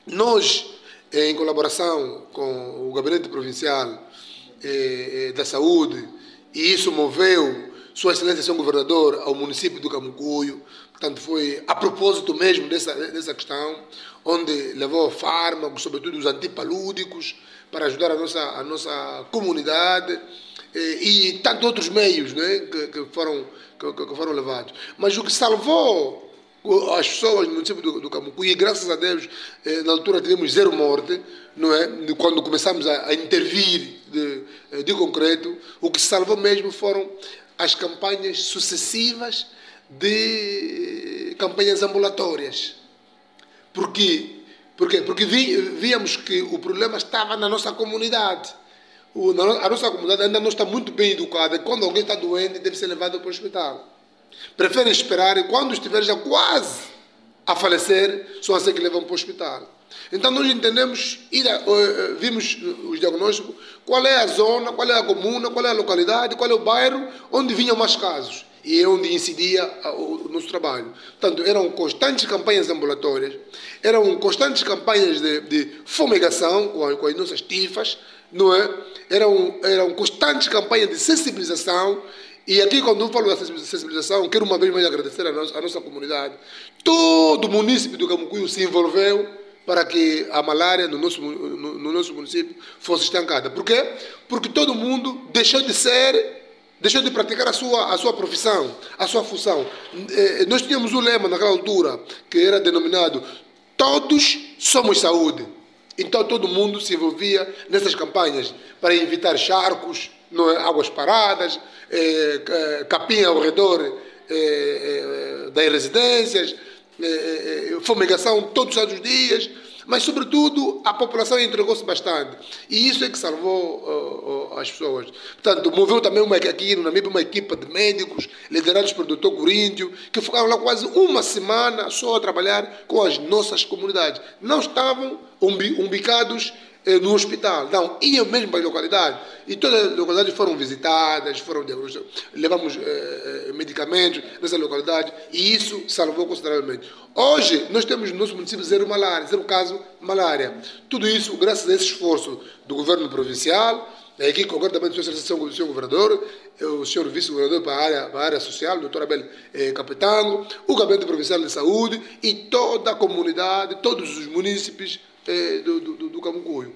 Nós, em colaboração com o Gabinete Provincial da Saúde, e isso moveu Sua Excelência Sr. Governador ao município do Camucuio, portanto foi a propósito mesmo dessa questão, onde levou fármacos, sobretudo os antipalúdicos, para ajudar a nossa comunidade e tantos outros meios, né, que foram levados. Mas o que salvou as pessoas no município do Camucuio, e graças a Deus, na altura tivemos 0 morte, não é? Quando começamos a intervir de concreto, o que salvou mesmo foram as campanhas sucessivas de campanhas ambulatórias. Por quê? Porque víamos que o problema estava na nossa comunidade. A nossa comunidade ainda não está muito bem educada. Quando alguém está doente, deve ser levado para o hospital. Preferem esperar e quando estiver já quase a falecer, só assim que levam para o hospital. Então nós entendemos, vimos os diagnósticos, qual é a zona, qual é a comuna, qual é a localidade, qual é o bairro onde vinham mais casos e é onde incidia o nosso trabalho. Portanto, eram constantes campanhas ambulatórias, eram constantes campanhas de fumigação com as nossas tifas, não é? Eram constantes campanhas de sensibilização. E aqui, quando eu falo da sensibilização, quero uma vez mais agradecer a nossa comunidade. Todo o município do Camucuio se envolveu para que a malária no nosso município fosse estancada. Por quê? Porque todo mundo deixou de praticar a sua profissão, a sua função. Nós tínhamos um lema naquela altura, que era denominado Todos Somos Saúde. Então todo mundo se envolvia nessas campanhas para evitar charcos, águas paradas, capim ao redor das residências, fumigação todos os dias, mas sobretudo a população entregou-se bastante e isso é que salvou as pessoas. Portanto, moveu também aqui no Namibe uma equipa de médicos liderados pelo Dr. Coríntio, que ficaram lá quase uma semana só a trabalhar com as nossas comunidades. Não estavam umbicados no hospital, não, iam mesmo para a localidade e todas as localidades foram visitadas, levamos medicamentos nessa localidade e isso salvou consideravelmente. Hoje nós temos no nosso município 0 caso de malária. Tudo isso graças a esse esforço do governo provincial, aqui concretamente a Sua do Sr. Governador, o Sr. Vice-Governador para a área social, o Dr. Abel Capetango, o Gabinete Provincial de Saúde e toda a comunidade, todos os munícipes do Camucuio.